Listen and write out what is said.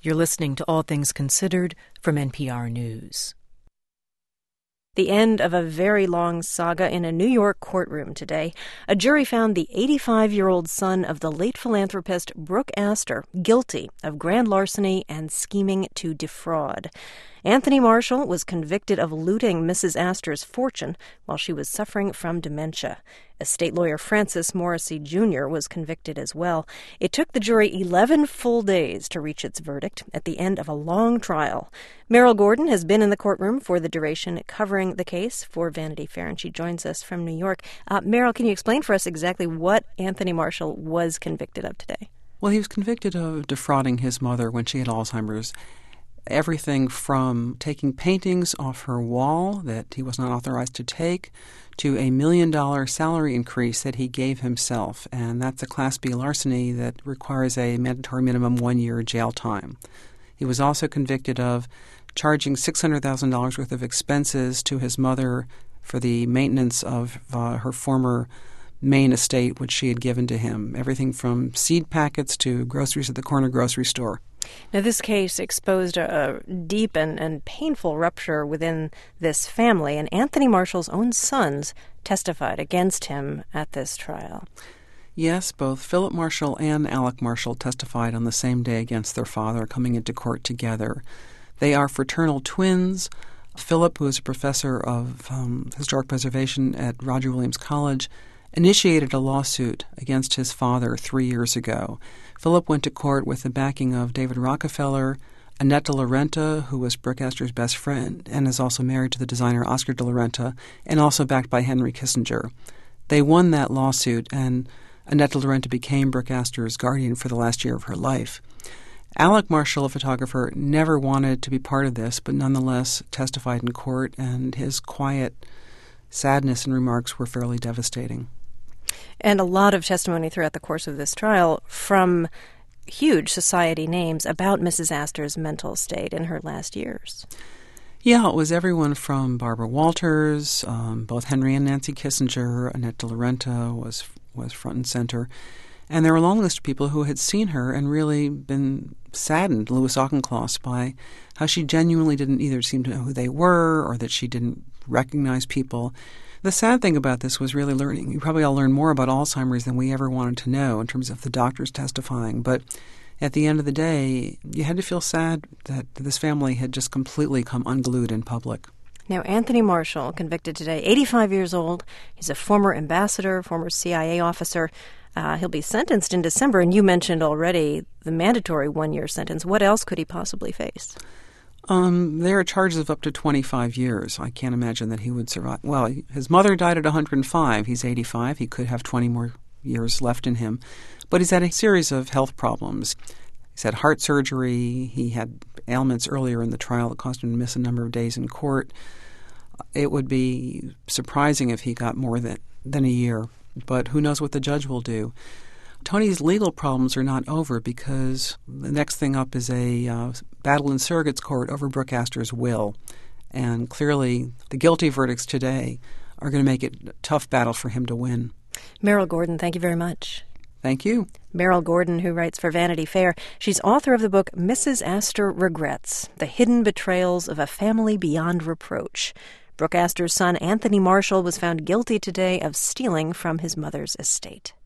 You're listening to All Things Considered from NPR News. The end of a very long saga in a New York courtroom today. A jury found the 85-year-old son of the late philanthropist Brooke Astor guilty of grand larceny and scheming to defraud. Anthony Marshall was convicted of looting Mrs. Astor's fortune while she was suffering from dementia. Estate lawyer Francis Morrissey Jr. was convicted as well. It took the jury 11 full days to reach its verdict at the end of a long trial. Meryl Gordon has been in the courtroom for the duration covering the case for Vanity Fair, and she joins us from New York. Meryl, can you explain for us exactly what Anthony Marshall was convicted of today? Well, he was convicted of defrauding his mother when she had Alzheimer's. Everything from taking paintings off her wall that he was not authorized to take to $1 million salary increase that he gave himself. And that's a Class B larceny that requires a mandatory minimum 1-year jail time. He was also convicted of charging $600,000 worth of expenses to his mother for the maintenance of her former Maine estate, which she had given to him. Everything from seed packets to groceries at the corner grocery store. Now, this case exposed a deep and painful rupture within this family, and Anthony Marshall's own sons testified against him at this trial. Yes, both Philip Marshall and Alec Marshall testified on the same day against their father, coming into court together. They are fraternal twins. Philip, who is a professor of historic preservation at Roger Williams College, initiated a lawsuit against his father 3 years ago. Philip went to court with the backing of David Rockefeller, Annette de la Renta, who was Brooke Astor's best friend and is also married to the designer Oscar de la Renta, and also backed by Henry Kissinger. They won that lawsuit, and Annette de la Renta became Brooke Astor's guardian for the last year of her life. Alec Marshall, a photographer, never wanted to be part of this, but nonetheless testified in court, and his quiet sadness and remarks were fairly devastating. And a lot of testimony throughout the course of this trial from huge society names about Mrs. Astor's mental state in her last years. Yeah, it was everyone from Barbara Walters, both Henry and Nancy Kissinger, Annette de la Renta was front and center. And there were a long list of people who had seen her and really been saddened, Louis Auchincloss, by how she genuinely didn't either seem to know who they were or that she didn't recognize people. The sad thing about this was really learning. You probably all learned more about Alzheimer's than we ever wanted to know in terms of the doctors testifying. But at the end of the day, you had to feel sad that this family had just completely come unglued in public. Now, Anthony Marshall, convicted today, 85 years old. He's a former ambassador, former CIA officer. He'll be sentenced in December, and you mentioned already the mandatory 1-year sentence. What else could he possibly face? There are charges of up to 25 years. I can't imagine that he would survive. Well, his mother died at 105. He's 85. He could have 20 more years left in him. But he's had a series of health problems. He's had heart surgery. He had ailments earlier in the trial that caused him to miss a number of days in court. It would be surprising if he got more than a year. But who knows what the judge will do. Tony's legal problems are not over because the next thing up is a battle in surrogate's court over Brooke Astor's will. And clearly the guilty verdicts today are going to make it a tough battle for him to win. Meryl Gordon, thank you very much. Thank you. Meryl Gordon, who writes for Vanity Fair. She's author of the book Mrs. Astor Regrets, The Hidden Betrayals of a Family Beyond Reproach. Brooke Astor's son, Anthony Marshall, was found guilty today of stealing from his mother's estate.